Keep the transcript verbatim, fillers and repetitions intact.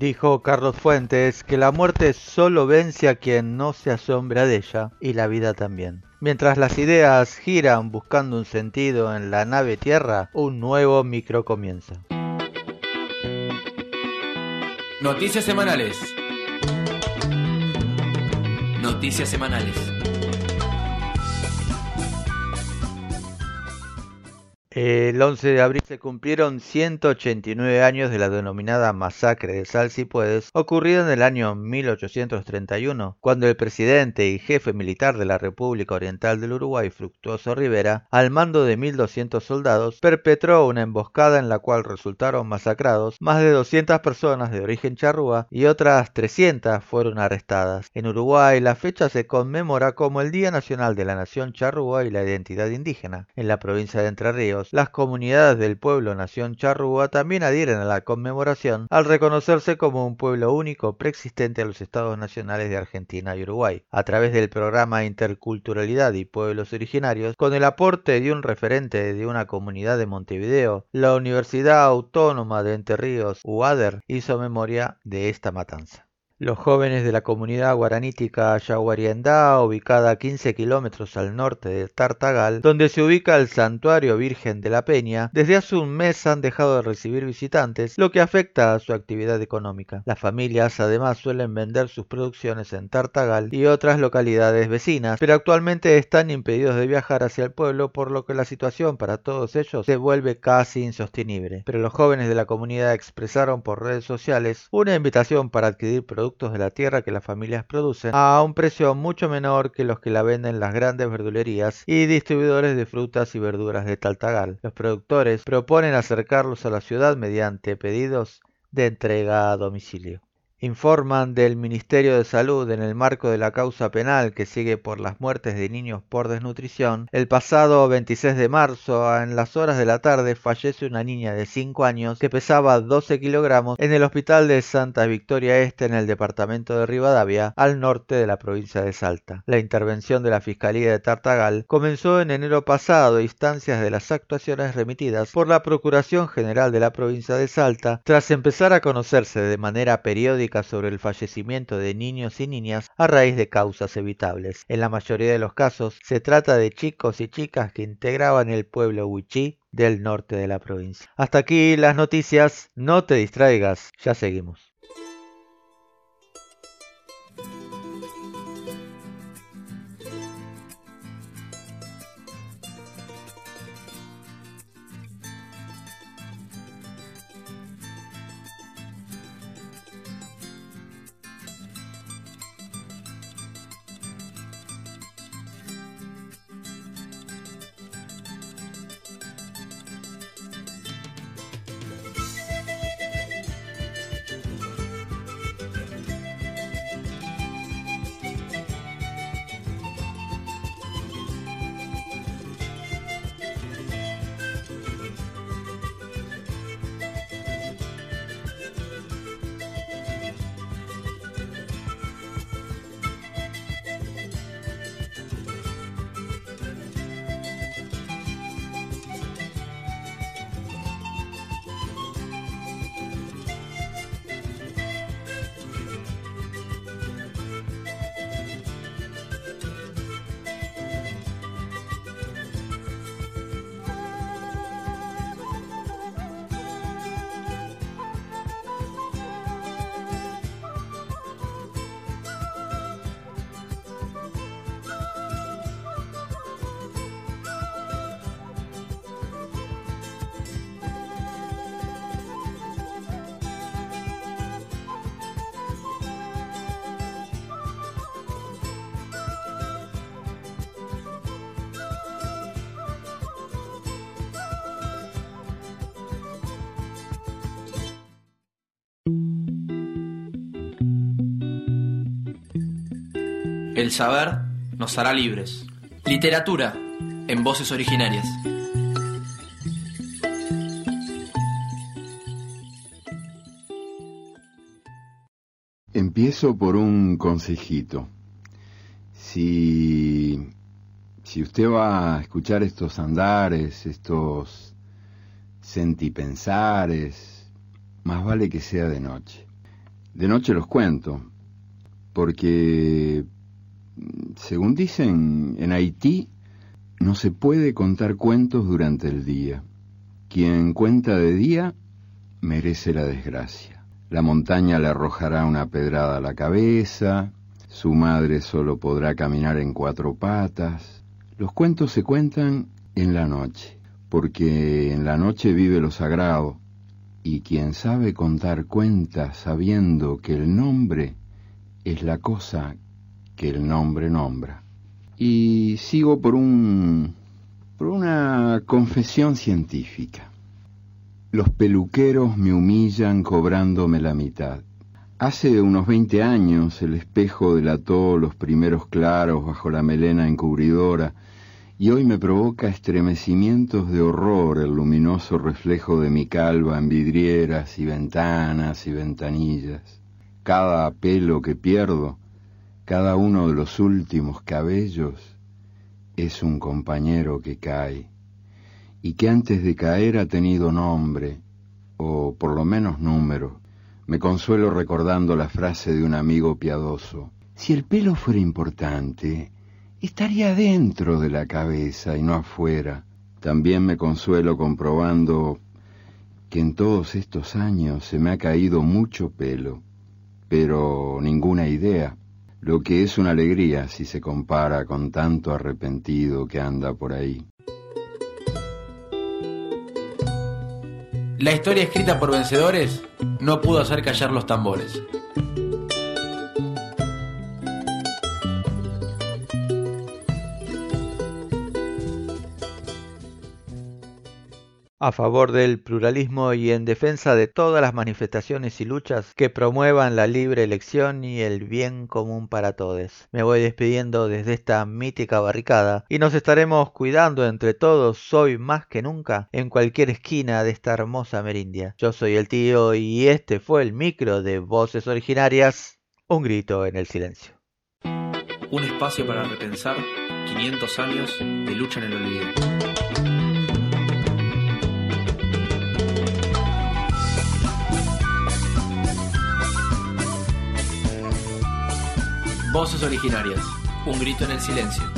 Dijo Carlos Fuentes que la muerte solo vence a quien no se asombra de ella, y la vida también. Mientras las ideas giran buscando un sentido en la nave Tierra, un nuevo micro comienza. Noticias semanales. Noticias semanales. El once de abril se cumplieron ciento ochenta y nueve años de la denominada masacre de Sal Si Puedes, ocurrida en el año mil ochocientos treinta y uno, cuando el presidente y jefe militar de la República Oriental del Uruguay, Fructuoso Rivera, al mando de mil doscientos soldados, perpetró una emboscada en la cual resultaron masacrados más de doscientas personas de origen charrúa y otras trescientas fueron arrestadas. En Uruguay, la fecha se conmemora como el Día Nacional de la Nación Charrúa y la Identidad Indígena. En la provincia de Entre Ríos, las comunidades del pueblo Nación Charrúa también adhieren a la conmemoración al reconocerse como un pueblo único preexistente a los estados nacionales de Argentina y Uruguay. A través del programa Interculturalidad y Pueblos Originarios, con el aporte de un referente de una comunidad de Montevideo, la Universidad Autónoma de Entre Ríos, U A D E R, hizo memoria de esta matanza. Los jóvenes de la comunidad guaranítica Yaguariandá, ubicada a quince kilómetros al norte de Tartagal, donde se ubica el Santuario Virgen de la Peña, desde hace un mes han dejado de recibir visitantes, lo que afecta a su actividad económica. Las familias además suelen vender sus producciones en Tartagal y otras localidades vecinas, pero actualmente están impedidos de viajar hacia el pueblo, por lo que la situación para todos ellos se vuelve casi insostenible. Pero los jóvenes de la comunidad expresaron por redes sociales una invitación para adquirir productos de la tierra que las familias producen a un precio mucho menor que los que la venden las grandes verdulerías y distribuidores de frutas y verduras de Tartagal. Los productores proponen acercarlos a la ciudad mediante pedidos de entrega a domicilio. Informan del Ministerio de Salud en el marco de la causa penal que sigue por las muertes de niños por desnutrición. El pasado veintiséis de marzo, en las horas de la tarde, fallece una niña de cinco años que pesaba doce kilogramos en el hospital de Santa Victoria Este en el departamento de Rivadavia, al norte de la provincia de Salta. La intervención de la Fiscalía de Tartagal comenzó en enero pasado a instancias de las actuaciones remitidas por la Procuración General de la provincia de Salta, tras empezar a conocerse de manera periódica sobre el fallecimiento de niños y niñas a raíz de causas evitables. En la mayoría de los casos se trata de chicos y chicas que integraban el pueblo Wichí del norte de la provincia. Hasta aquí las noticias, no te distraigas, ya seguimos. El saber nos hará libres. Literatura en voces originarias. Empiezo por un consejito. Si, si usted va a escuchar estos andares, estos sentipensares, más vale que sea de noche. De noche los cuento, porque, según dicen, en Haití no se puede contar cuentos durante el día. Quien cuenta de día merece la desgracia. La montaña le arrojará una pedrada a la cabeza, su madre solo podrá caminar en cuatro patas. Los cuentos se cuentan en la noche, porque en la noche vive lo sagrado, y quien sabe contar cuentas sabiendo que el nombre es la cosa que el nombre nombra. Y sigo por un por una confesión científica. Los peluqueros me humillan cobrándome la mitad. Hace unos veinte años el espejo delató los primeros claros bajo la melena encubridora, y hoy me provoca estremecimientos de horror el luminoso reflejo de mi calva en vidrieras y ventanas y ventanillas. Cada pelo que pierdo, cada uno de los últimos cabellos, es un compañero que cae, y que antes de caer ha tenido nombre, o por lo menos número. Me consuelo recordando la frase de un amigo piadoso: si el pelo fuera importante, estaría dentro de la cabeza y no afuera. También me consuelo comprobando que en todos estos años se me ha caído mucho pelo, pero ninguna idea, lo que es una alegría si se compara con tanto arrepentido que anda por ahí. La historia escrita por vencedores no pudo hacer callar los tambores. A favor del pluralismo y en defensa de todas las manifestaciones y luchas que promuevan la libre elección y el bien común para todos. Me voy despidiendo desde esta mítica barricada y nos estaremos cuidando entre todos hoy más que nunca en cualquier esquina de esta hermosa Merindia. Yo soy el tío y este fue el micro de Voces Originarias, un grito en el silencio. Un espacio para repensar quinientos años de lucha en el olvido. Voces Originarias, un grito en el silencio.